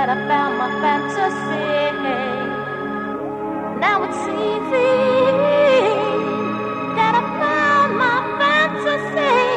that I found my fantasy. Now it's easy that I found my fantasy.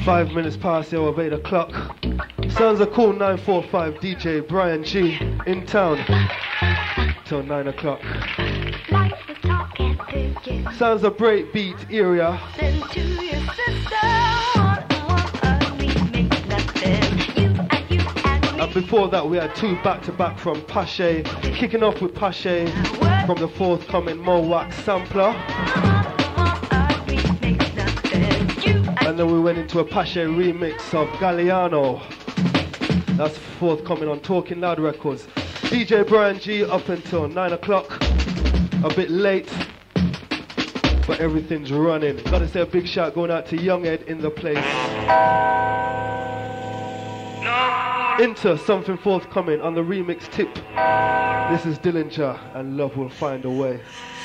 5 minutes past the hour of 8 o'clock. Sounds a cool 945 DJ Brian G in town till 9 o'clock. Sounds a breakbeat area. And before that we had two back-to-back from Pache, kicking off with Pache from the forthcoming Mowak sampler. And then we went into a Pache remix of Galliano. That's forthcoming on Talking Loud Records. DJ Brian G up until 9 o'clock. A bit late, but everything's running. Gotta say a big shout going out to Young Ed in the place. Into something forthcoming on the remix tip. This is Dillinger and Love Will Find a Way.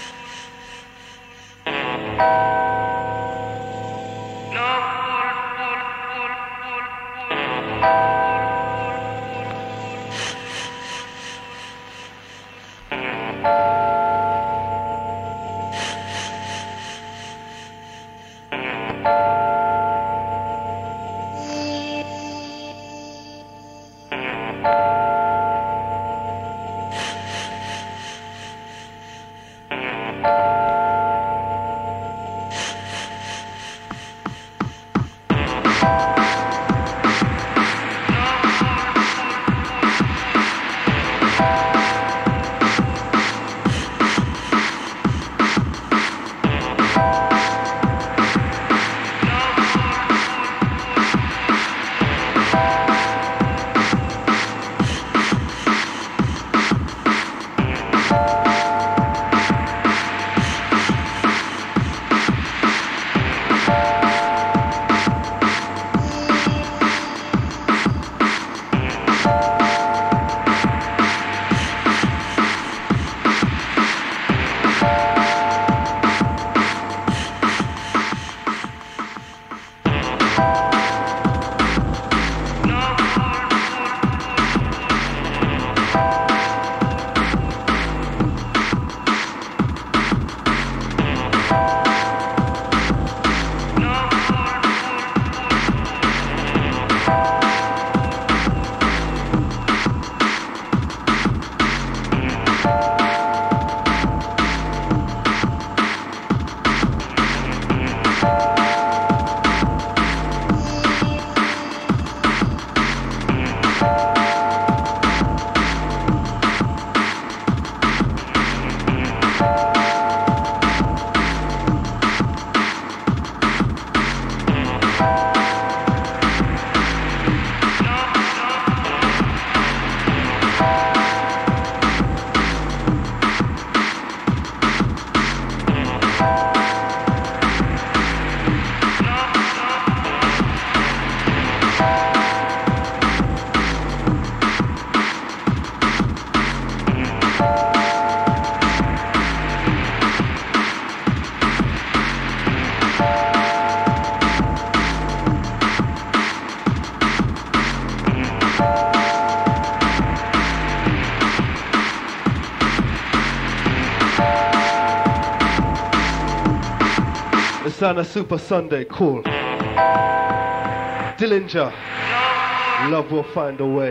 On a Super Sunday, cool. Dillinger, Love Will Find a Way.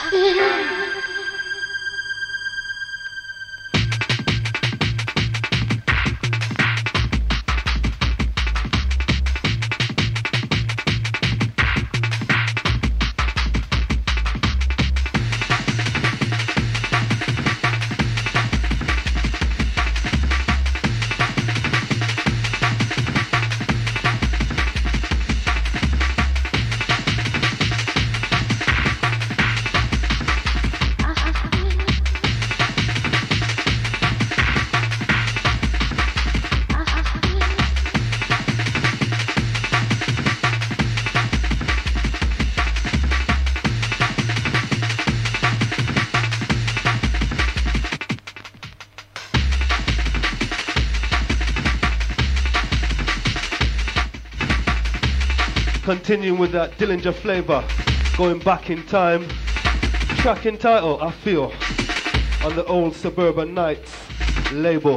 Continuing with that Dillinger flavor, going back in time. Track entitled I Feel on the old Suburban Nights label.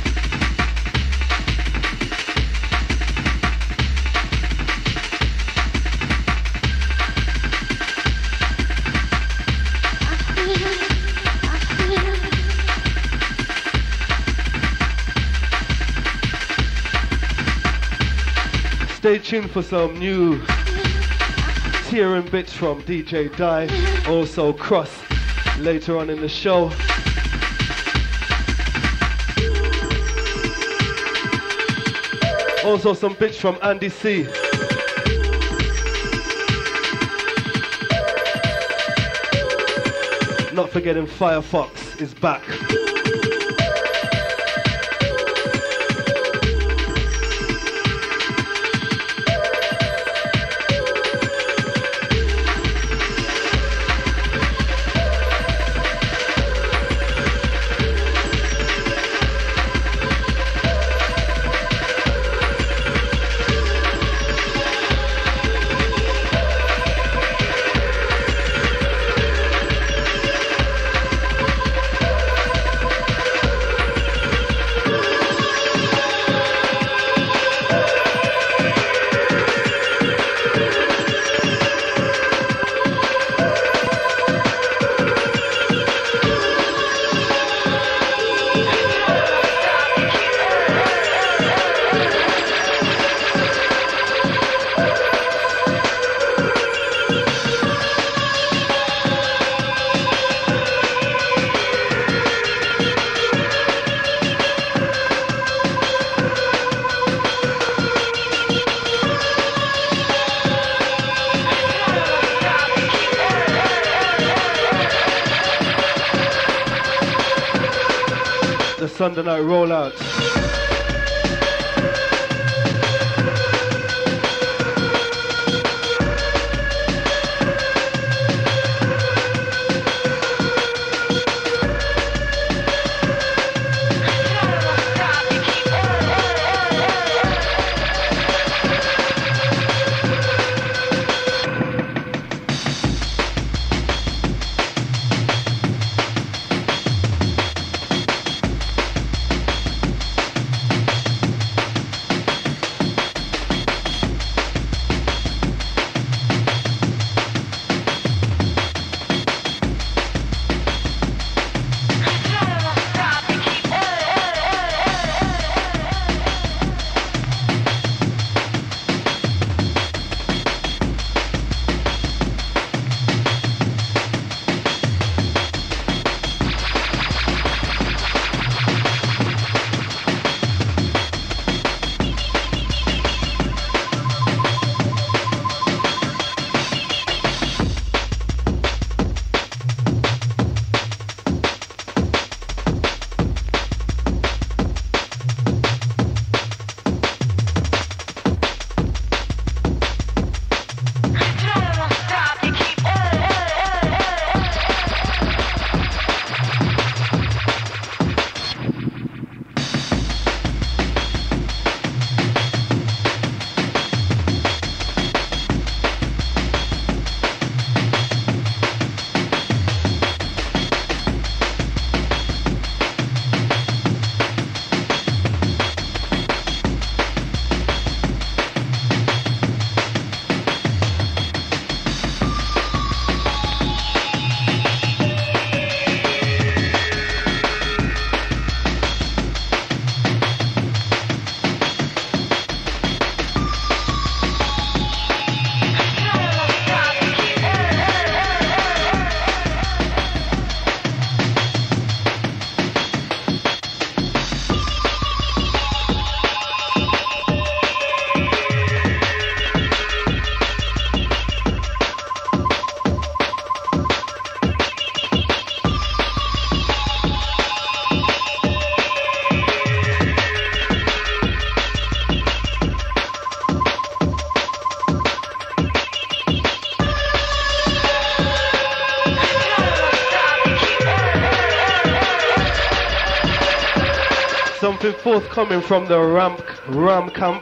Stay tuned for some new tearing bits from DJ Die, also Cross later on in the show. Also some bits from Andy C. Not forgetting Firefox is back. Sunday night rollouts. something forthcoming from the Ram Camp.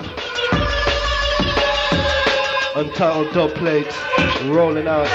Untitled dub plate, rolling out.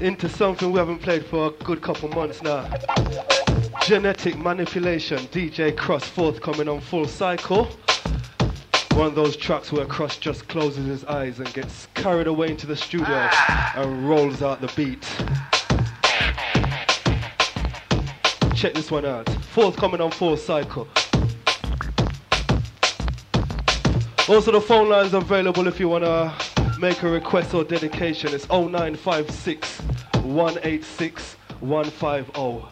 into something we haven't played for a good couple months now. Genetic Manipulation, DJ Cross forthcoming on Full Cycle. One of those tracks where Cross just closes his eyes and gets carried away into the studio and rolls out the beat. Check this one out. Forthcoming on Full Cycle. Also the phone lines are available if you want to make a request or dedication. It's 0956 186 150.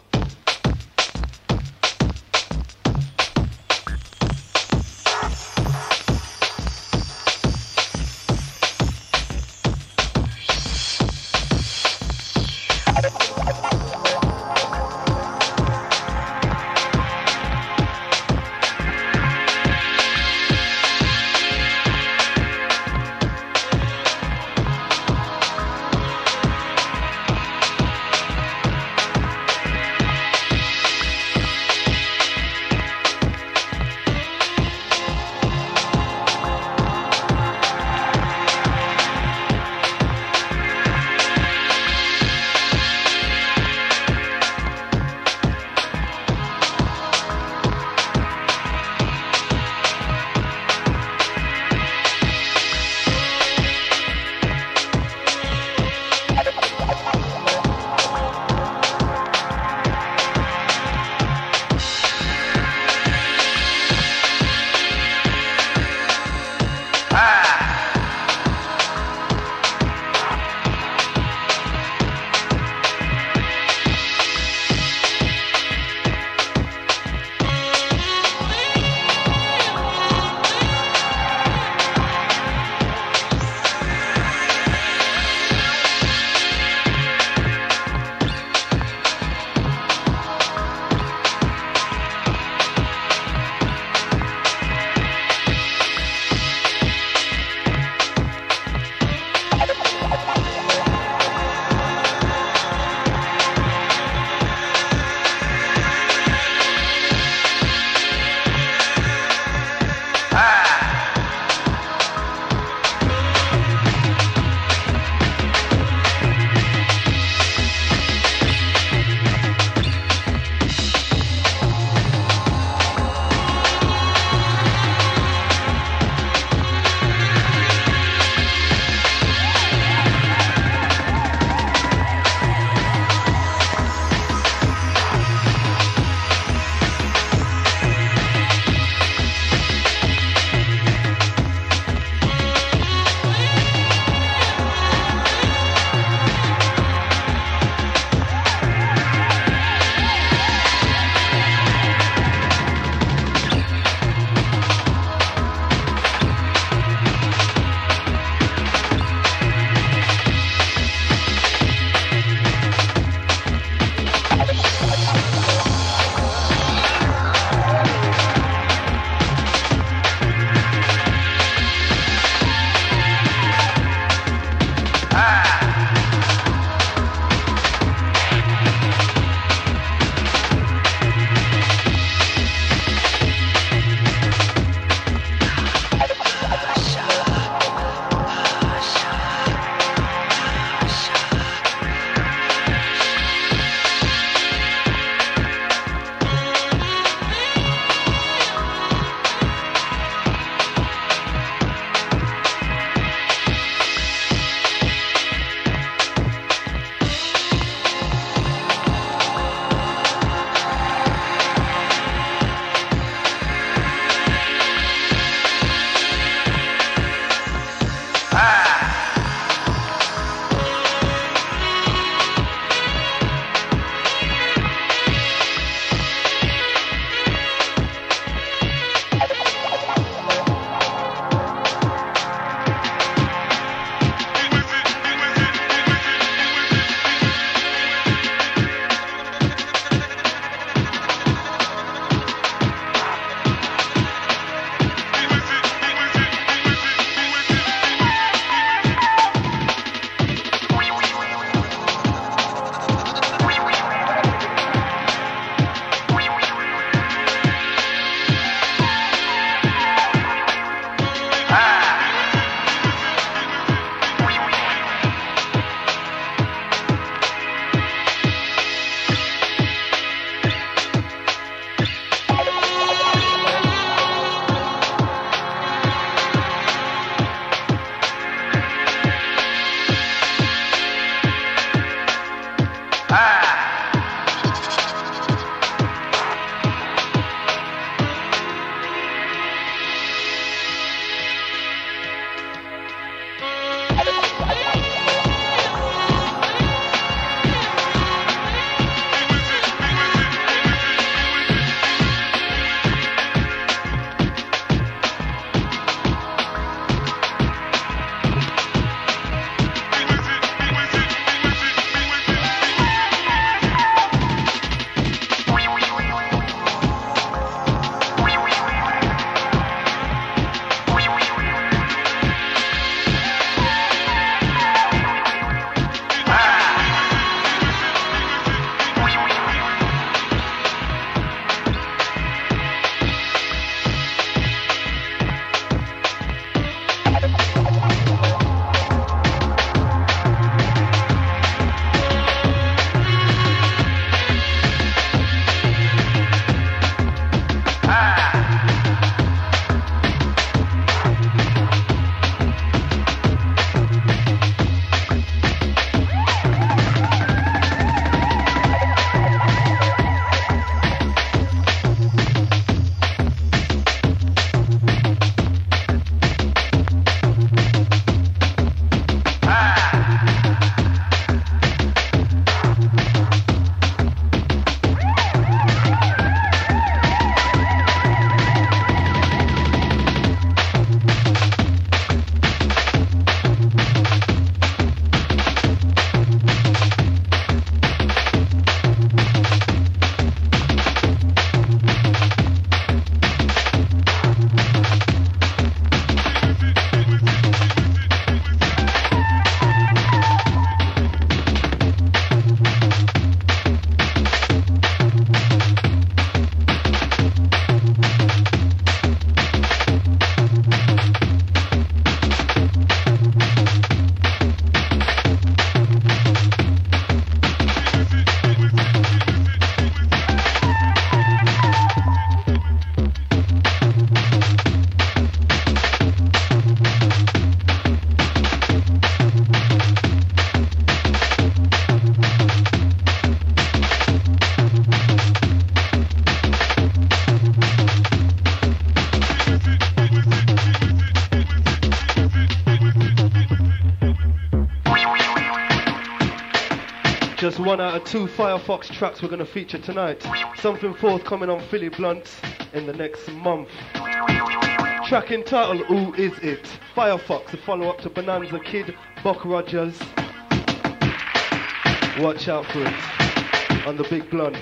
one out of 2 Firefox tracks we're going to feature tonight. Something forthcoming on Philly Blunt in the next month. Track entitled Who Is It? Firefox, the follow-up to Bonanza Kid, Buck Rogers. Watch out for it on the Big Blunt.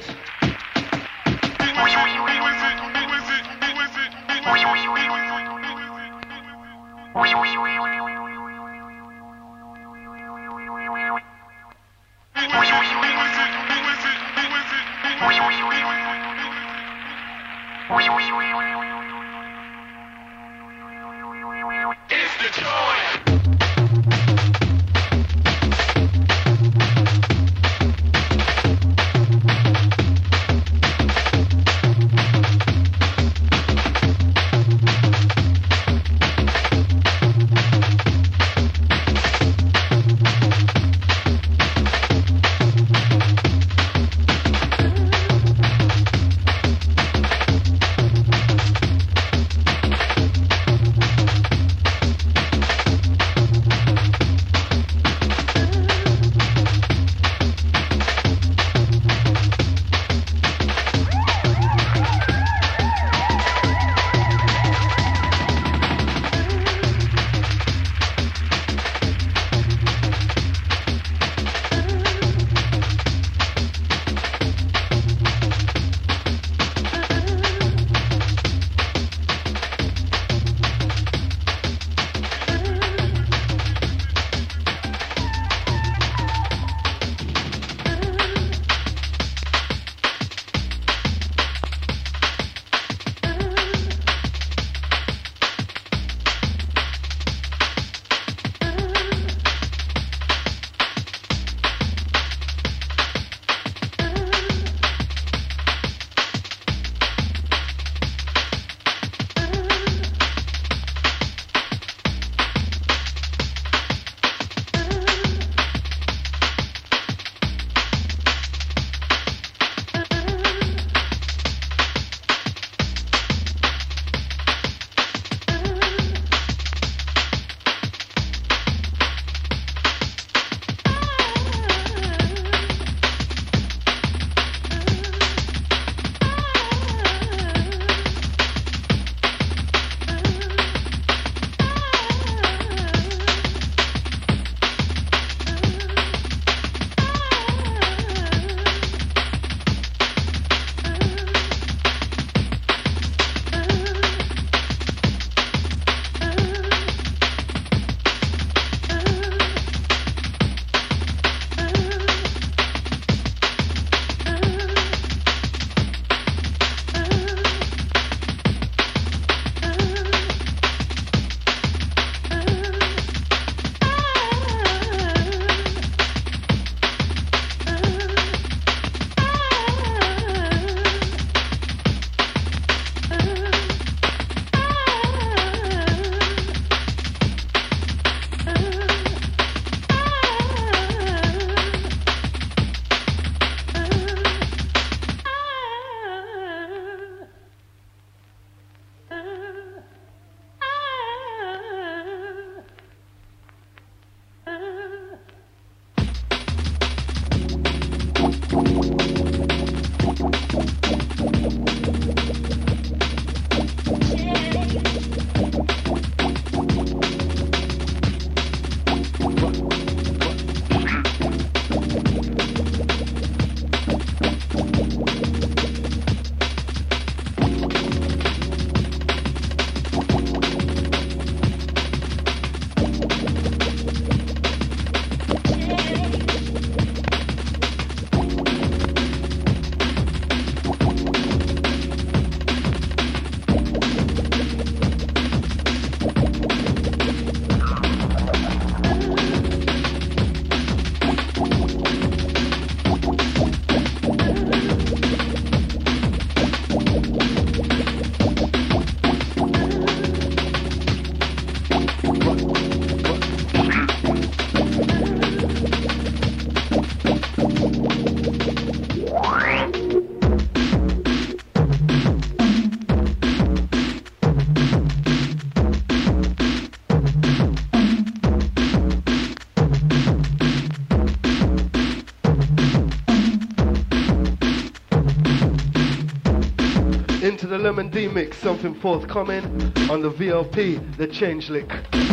Lemon D mix, something forthcoming on the VLP, the Change Lick.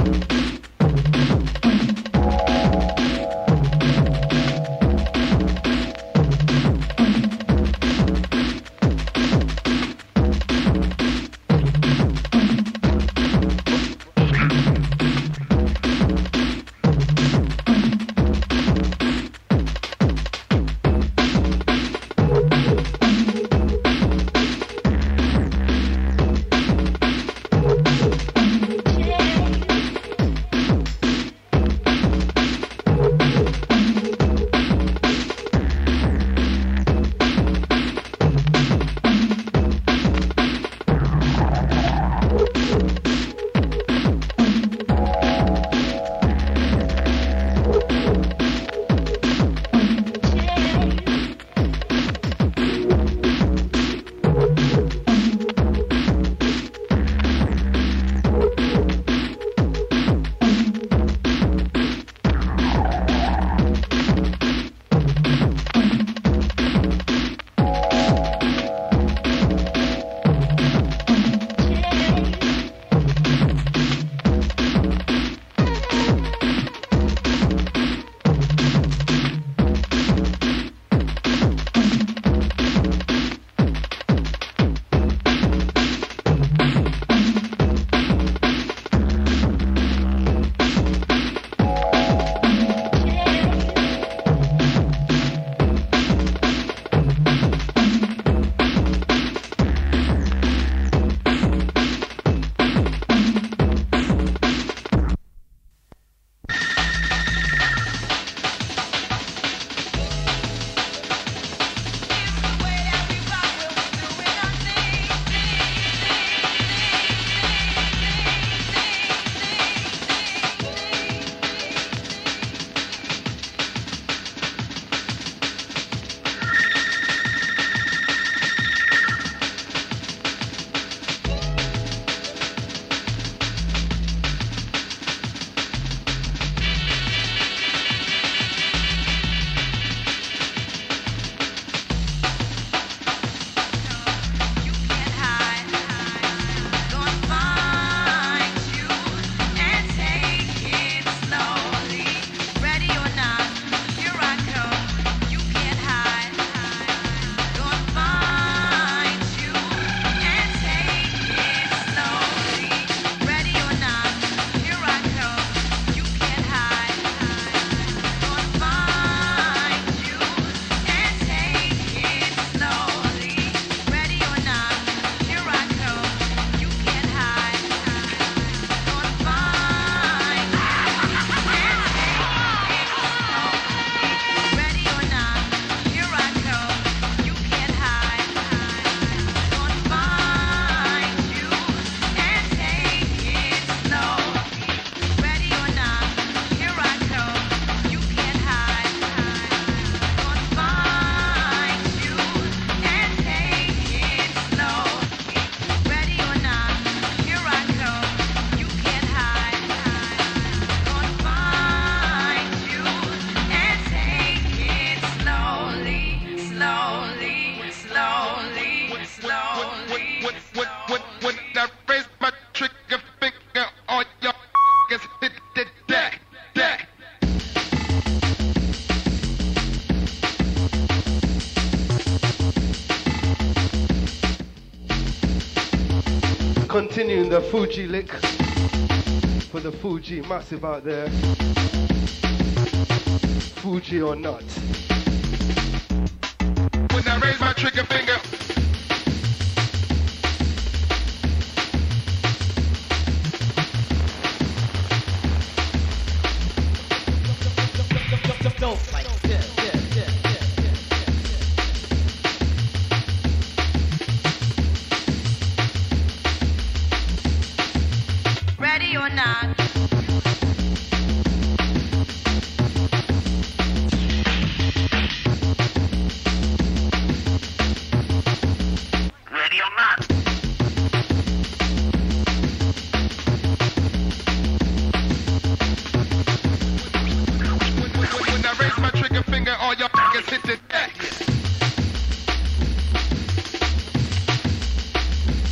Continuing the Fuji lick for the Fuji massive out there. Fuji or not. When I raise my trigger finger. Don't like this. Ready or not. Ready or not. When I raise my trigger finger, all y'all niggas hit the deck.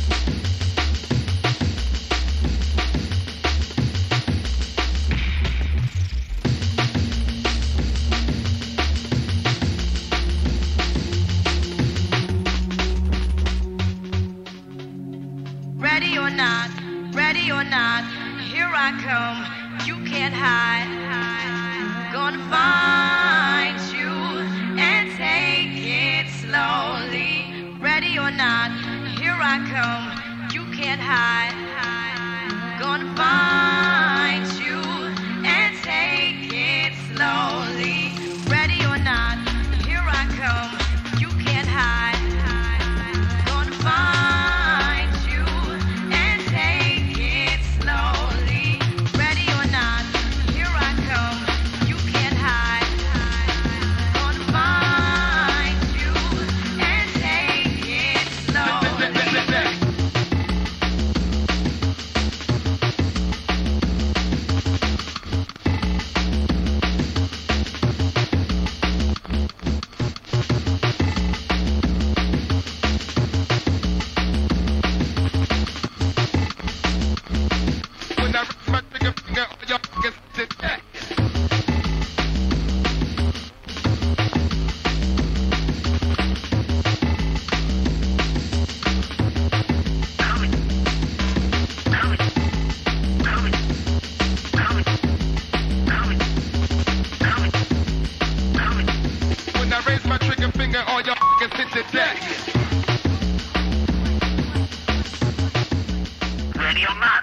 not, ready or not, here I come. You can't hide. Gonna find you and take it slowly. Ready or not, here I come. You can't hide. Gonna find you and take it slowly. Ready or not, here I come. You can't hide. Gonna find you and take it slowly. Ready or not, here I come. You can't hide. Gonna find you and take it slowly. When I raise my trigger finger, all your can sit back. When I raise my trigger finger, all your can sit the deck. Ready or not.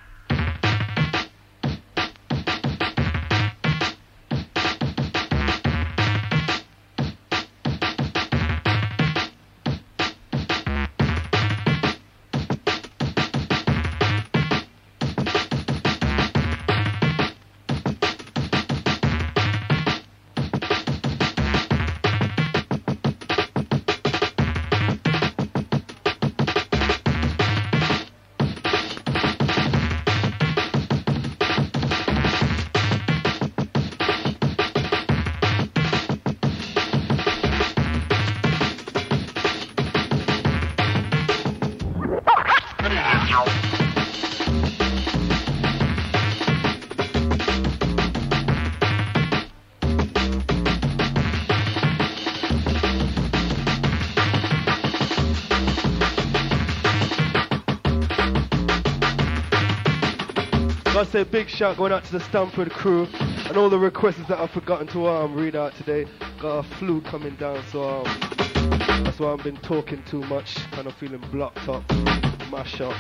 Gotta say big shout going out to the Stamford crew and all the requests that I've forgotten to read out today. Got a flu coming down, so that's why I've been talking too much, kind of feeling blocked up, mash up,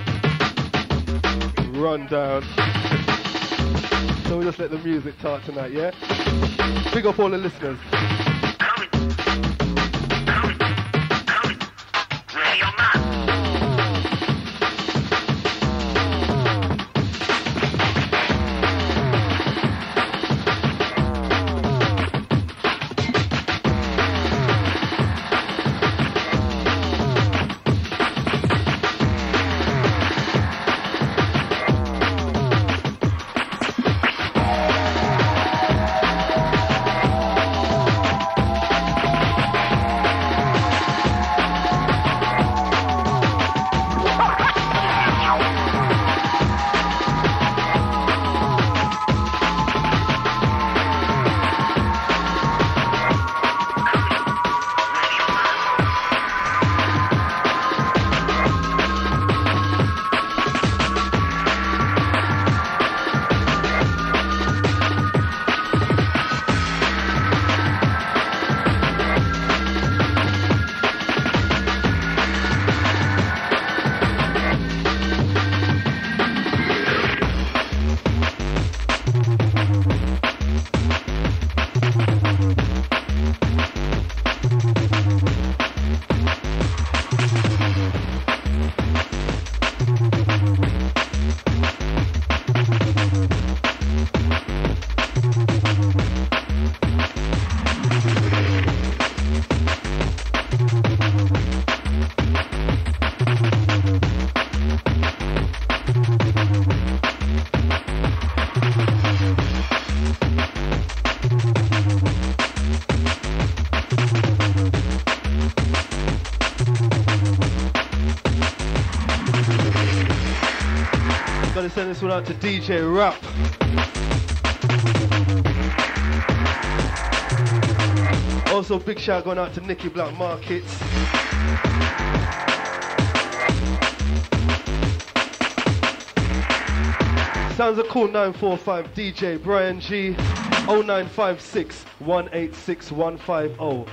run down. So we just let the music talk tonight, yeah? Big up all the listeners. Gotta send this one out to DJ Rap. Also, big shout going out to Nicky Black Markets. Sounds a cool 945 DJ Brian G. 0956 186 150.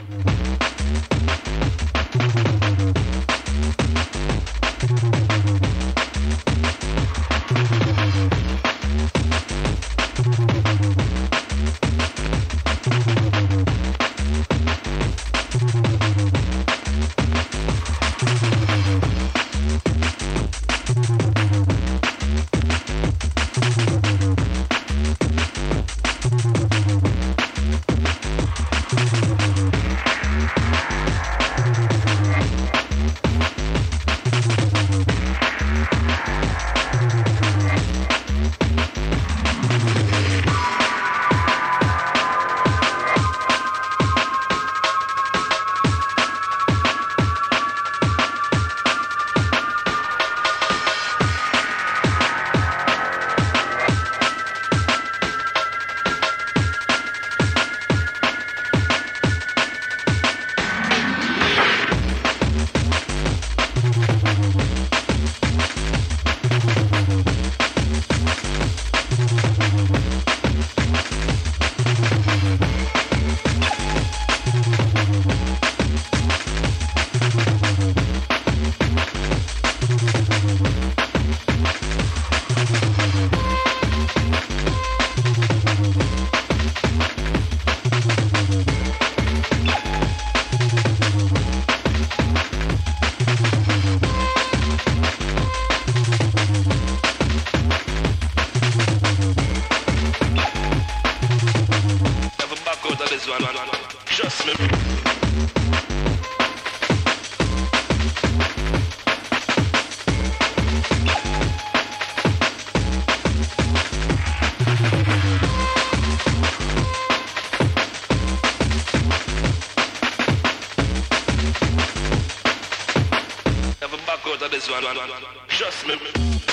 Trust me.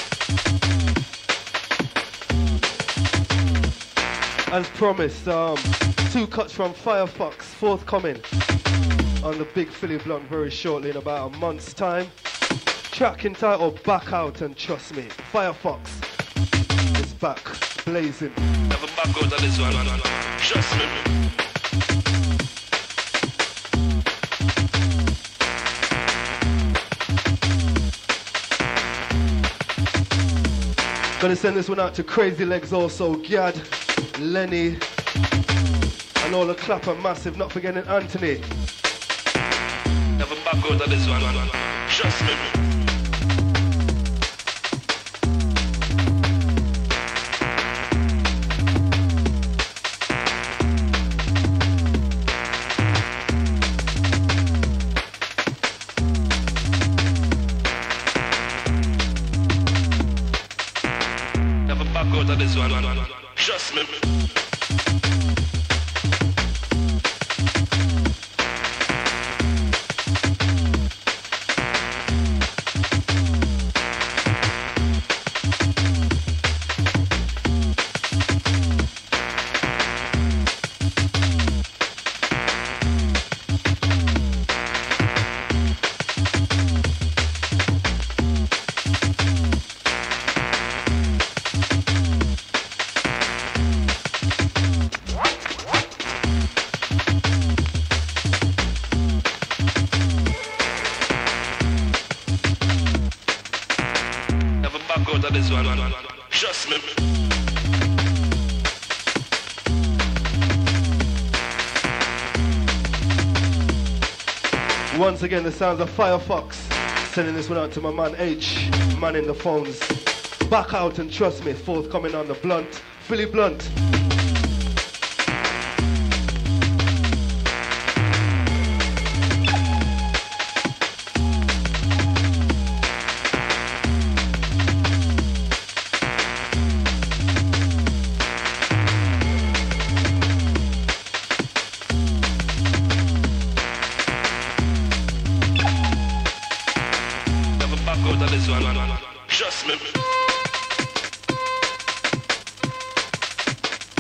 As promised, 2 cuts from Firefox forthcoming on the Big Philly Blunt very shortly in about a month's time. Track entitled Back Out, and trust me, Firefox is back, blazing. Never back out of this one. Trust me. Gonna send this one out to Crazy Legs also, Gad, Lenny, and all the Clapper Massive, not forgetting Anthony. Never back out of this one. Trust me. Out of this one. Trust me. Out of this one. Trust me. Once again, the sounds of Firefox. Sending this one out to my man H, man in the phones. Back Out, and trust me, forthcoming on the Blunt, Philly Blunt. Out of this one. Trust me.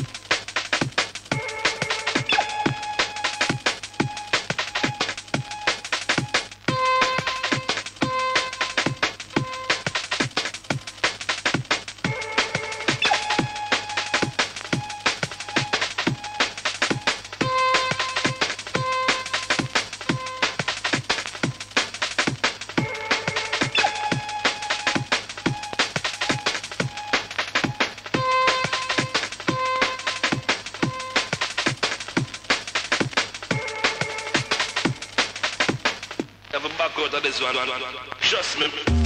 out of this one. Trust me.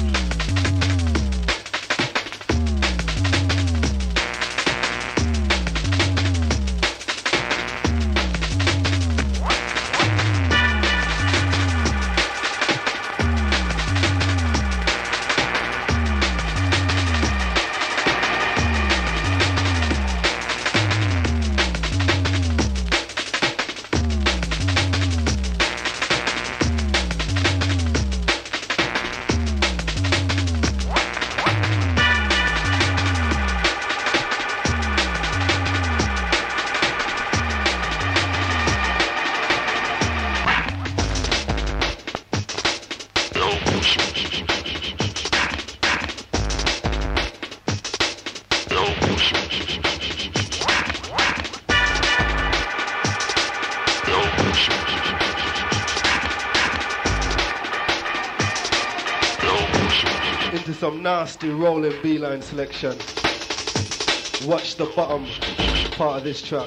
Into some nasty rolling beeline selection. Watch the bottom part of this track.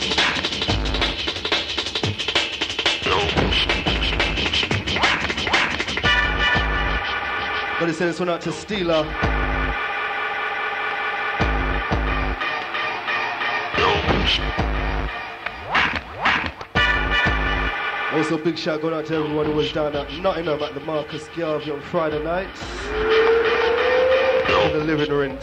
Gotta send this one out to Steeler. Also, big shout going out to everyone who was down at Nottingham at the Marcus Garvey on Friday nights. In the living rooms.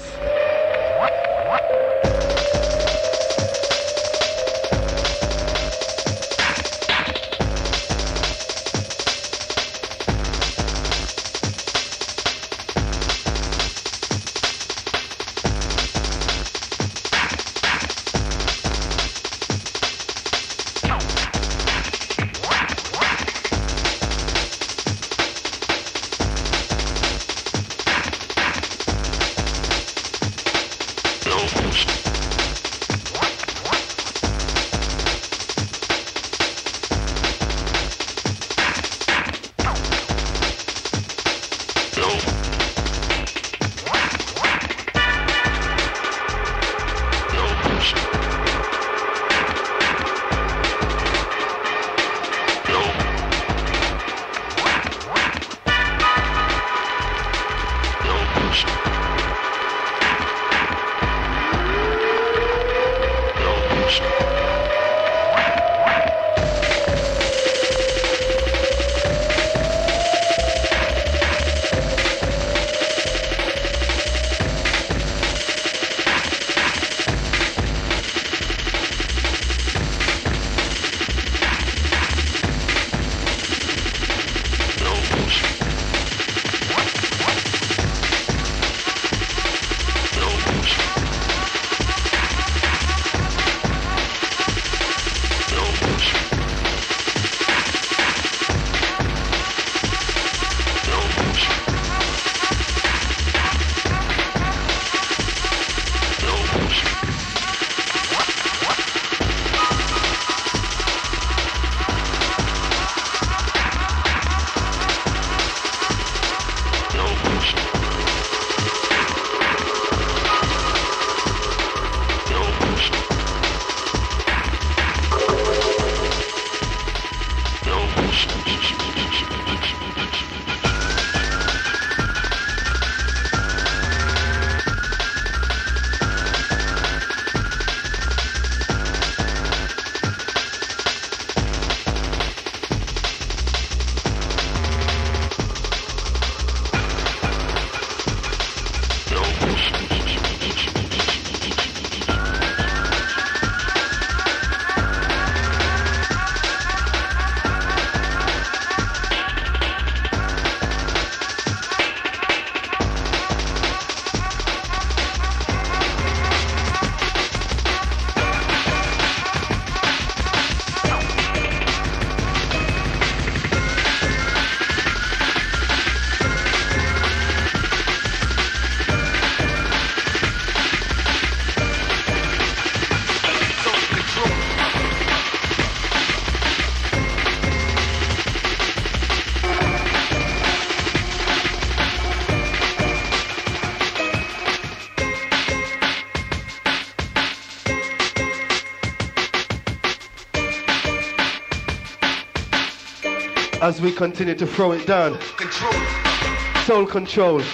as we continue to throw it down. Soul Control.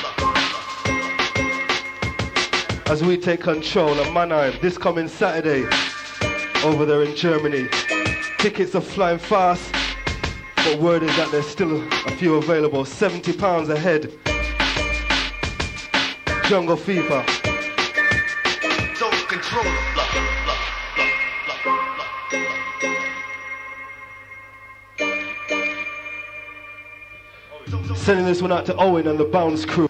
As we take control of Mannheim this coming Saturday over there in Germany. Tickets are flying fast, but word is that there's still a few available. £70 a head. Jungle Fever. Soul Control. Sending this one out to Owen and the Bounce crew.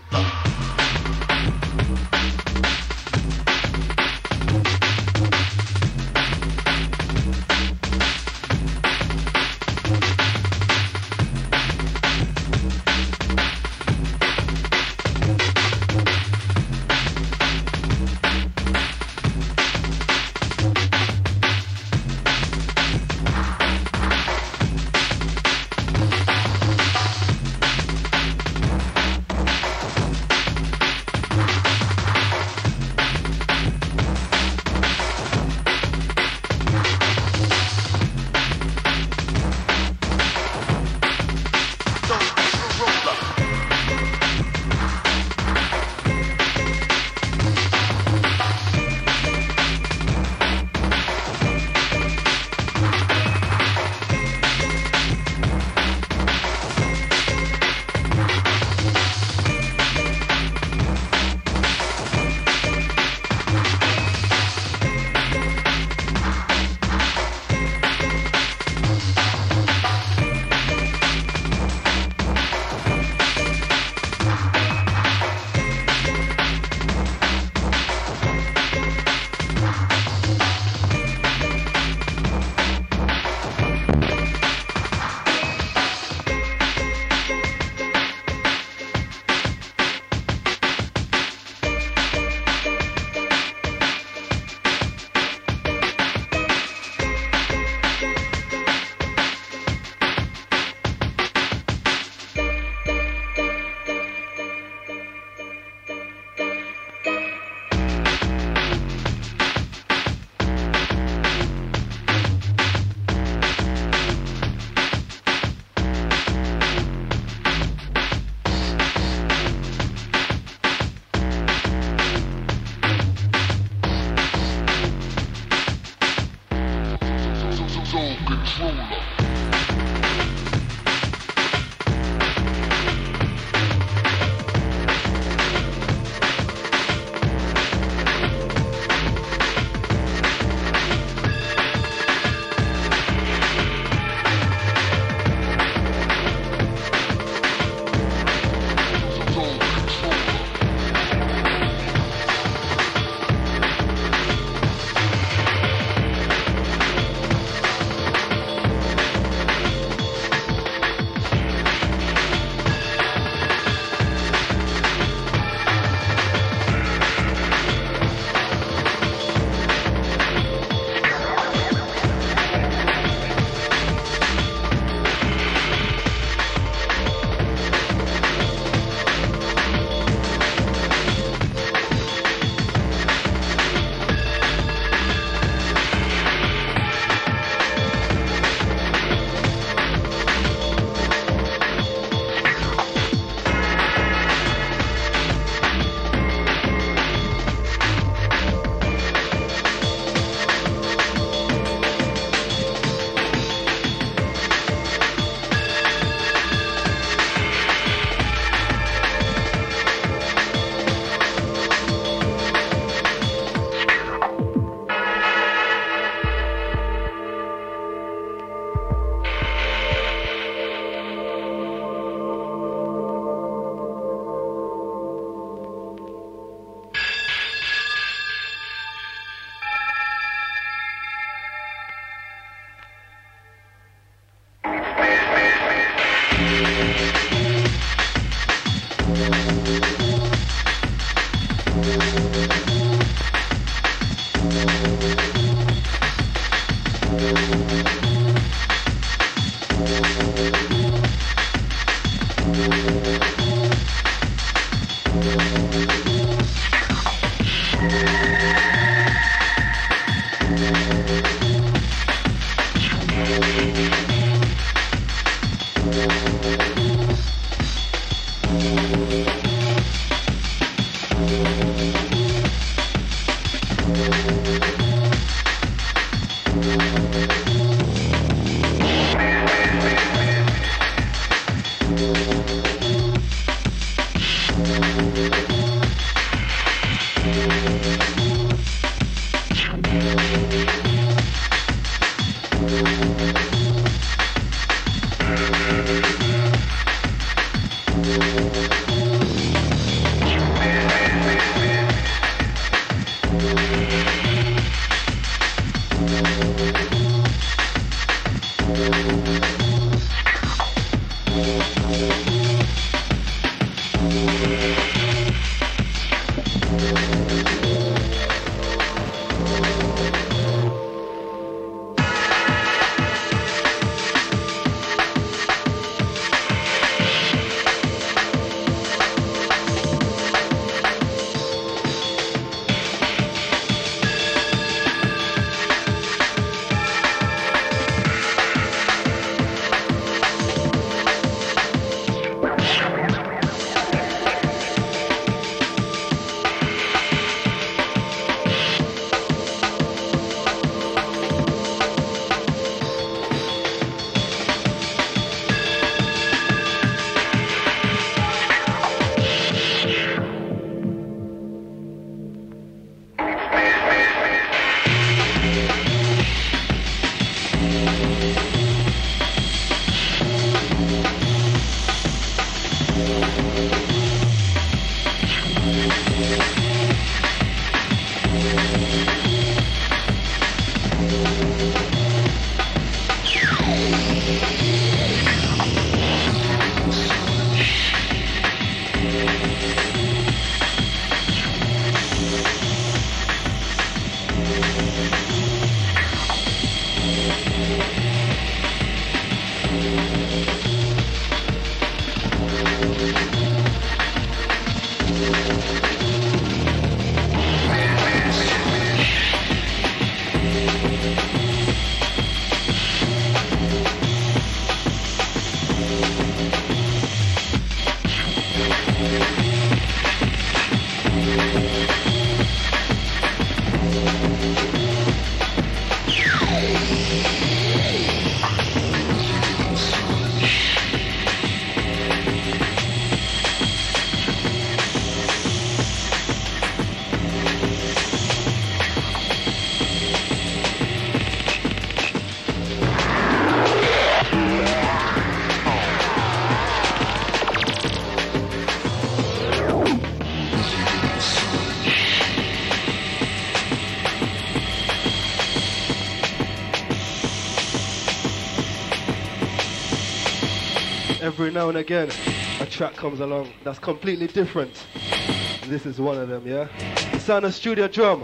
Every now and again, a track comes along that's completely different. This is one of them, yeah? Sound of Studio Drum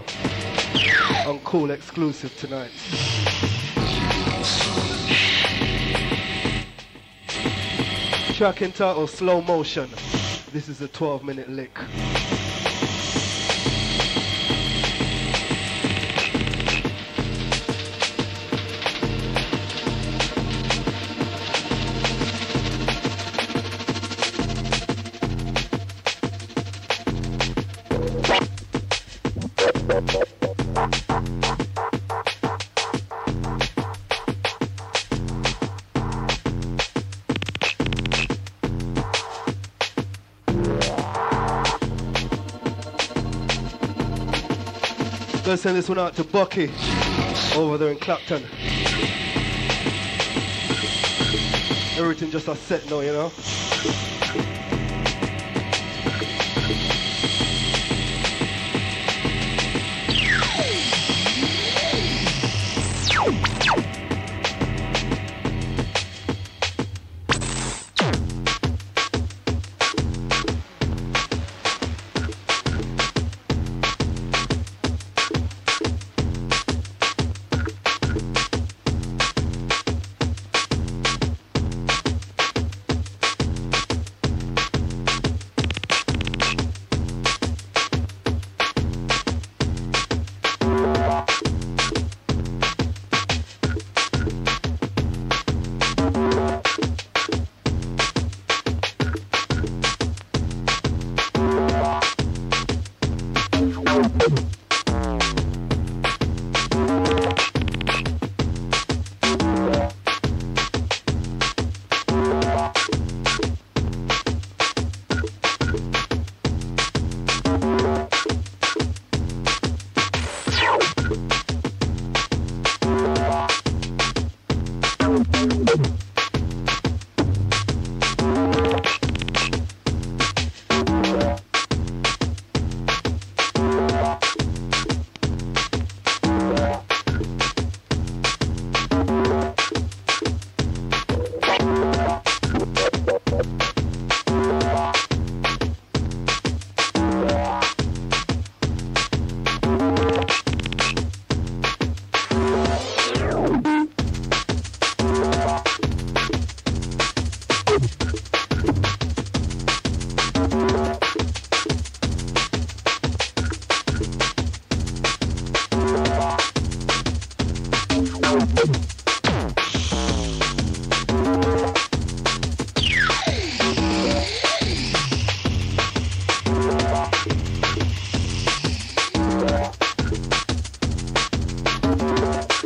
on Cool Exclusive tonight. Track entitled Slow Motion. This is a 12-minute lick. Gonna send this one out to Bucky over there in Clapton. Everything just a set now, you know.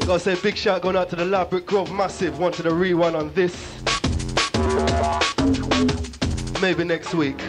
Gotta say big shout going out to the Ladbroke Grove Massive. Wanted a rewind on this. Maybe next week.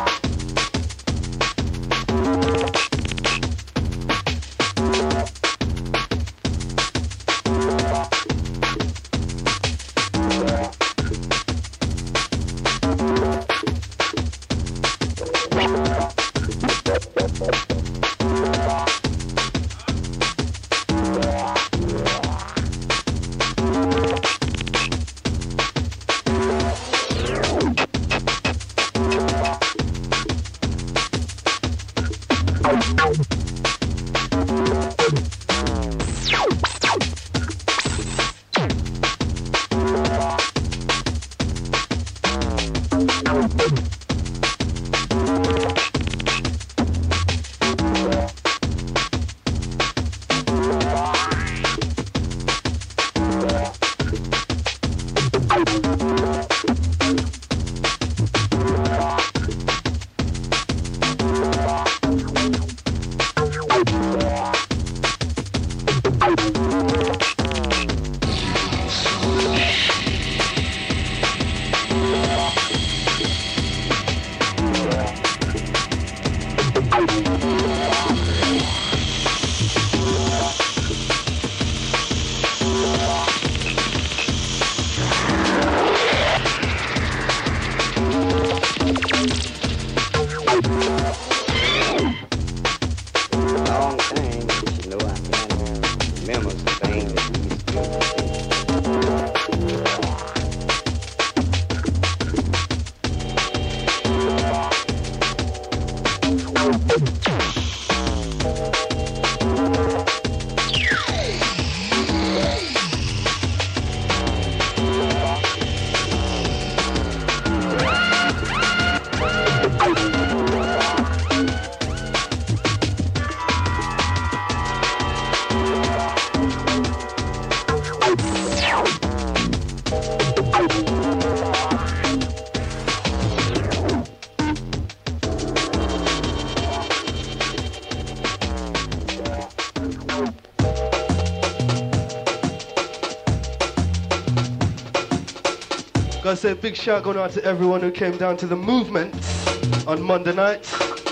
Gotta say a big shout going out to everyone who came down to the movement on Monday night.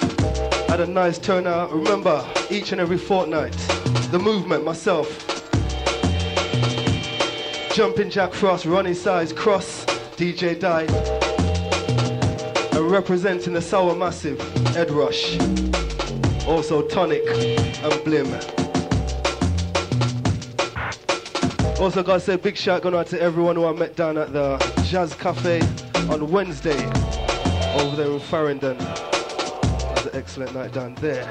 Had a nice turnout. Remember, each and every fortnight, the movement, myself, Jumping Jack Frost, Ronnie Size, Cross, DJ Die, and representing the Sour Massive, Ed Rush, also Tonic and Blim. Also gotta say a big shout going out to everyone who I met down at the Jazz Cafe on Wednesday over there in Farringdon. It was an excellent night down there.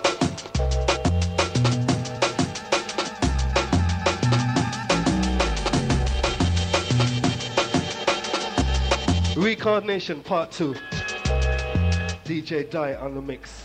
Reincarnation Part 2. DJ Die on the mix.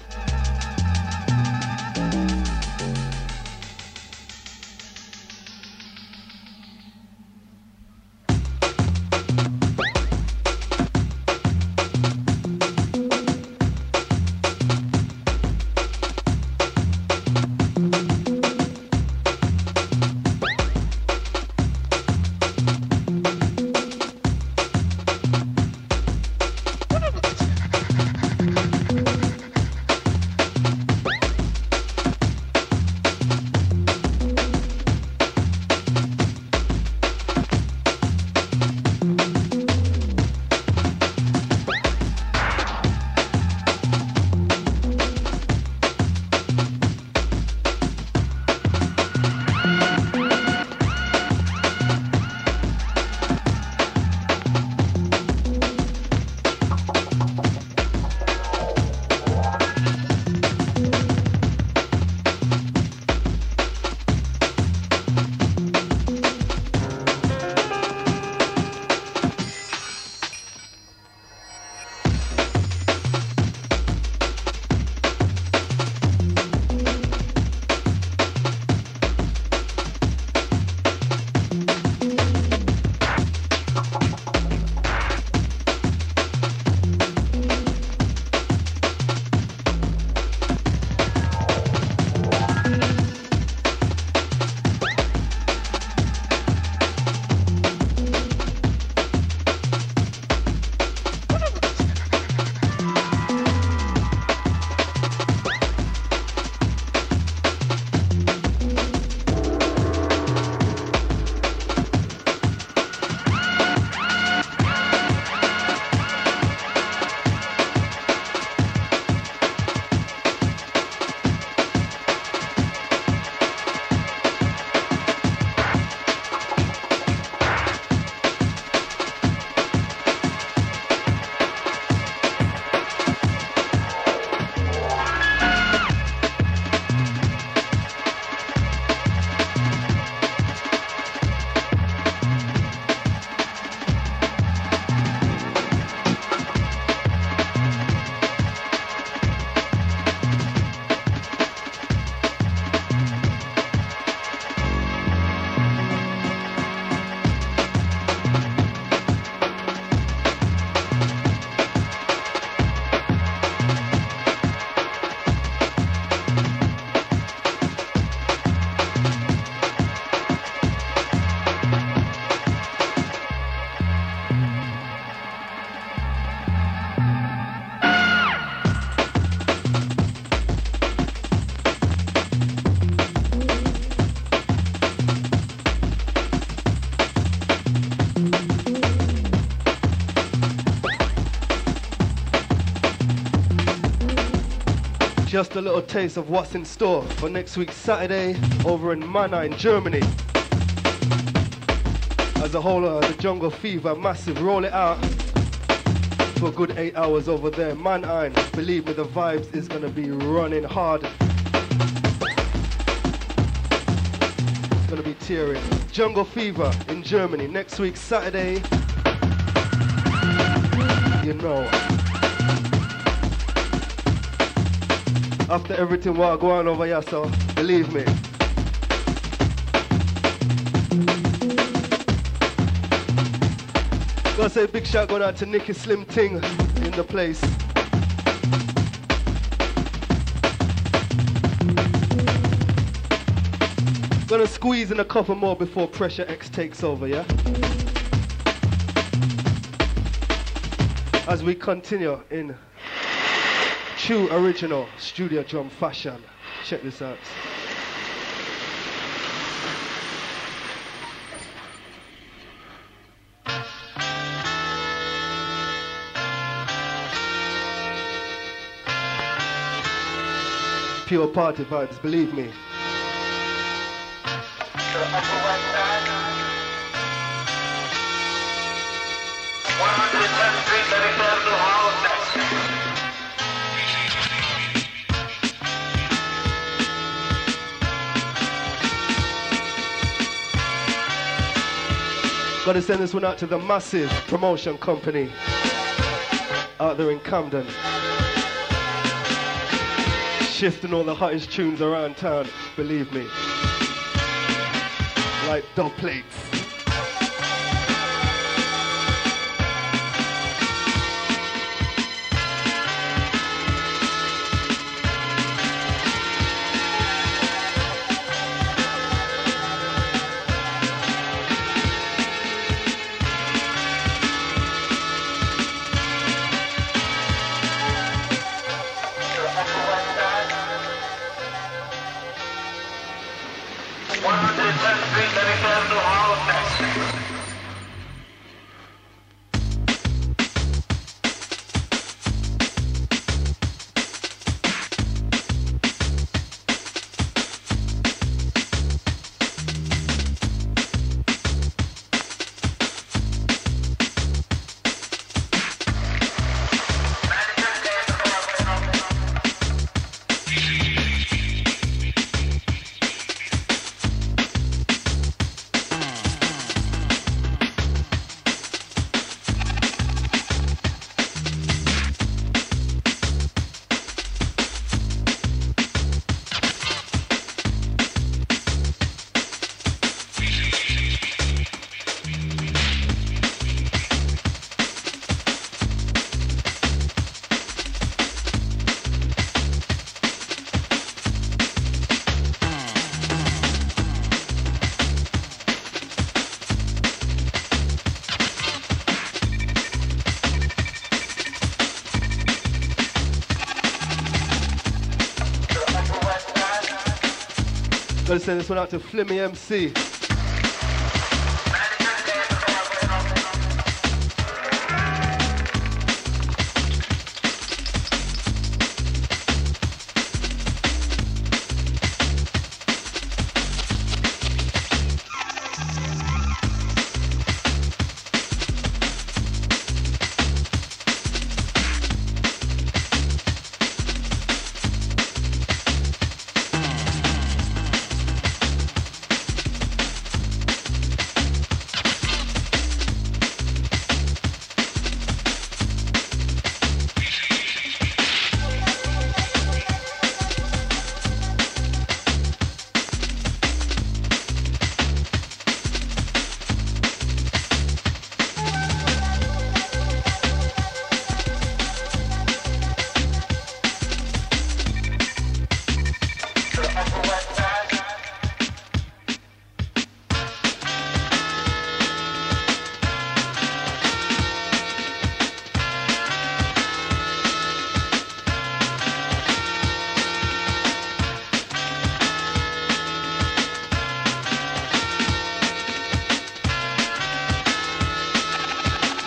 Just a little taste of what's in store for next week Saturday over in Mannheim, Germany. As a whole of the Jungle Fever massive, roll it out for a good 8 hours over there. Mannheim, believe me, the vibes is gonna be running hard. It's gonna be tearing. Jungle Fever in Germany next week Saturday. You know. After everything what go on over here, so believe me. Gotta say big shout going out to Nicky Slim Ting in the place. Gonna squeeze in a couple more before Pressure X takes over, yeah? As we continue in true original studio drum fashion. Check this out. Pure party vibes, believe me. Gotta send this one out to the Massive Promotion Company out there in Camden. Shifting all the hottest tunes around town, believe me. Like dub plates. Gotta send this one out to Flimmy MC.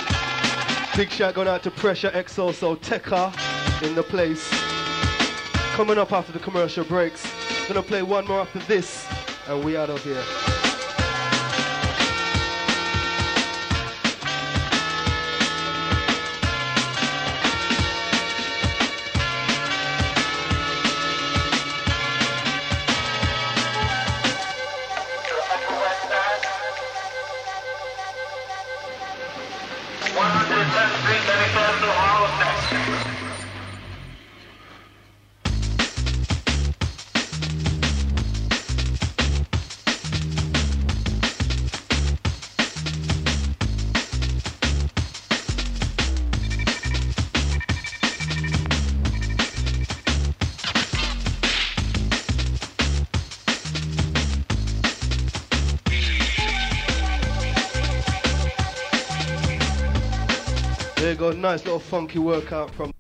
Big shout going out to Pressure X also, Tekka in the place. Coming up after the commercial breaks. Gonna play one more after this, and we out of here. There you go, nice little funky workout from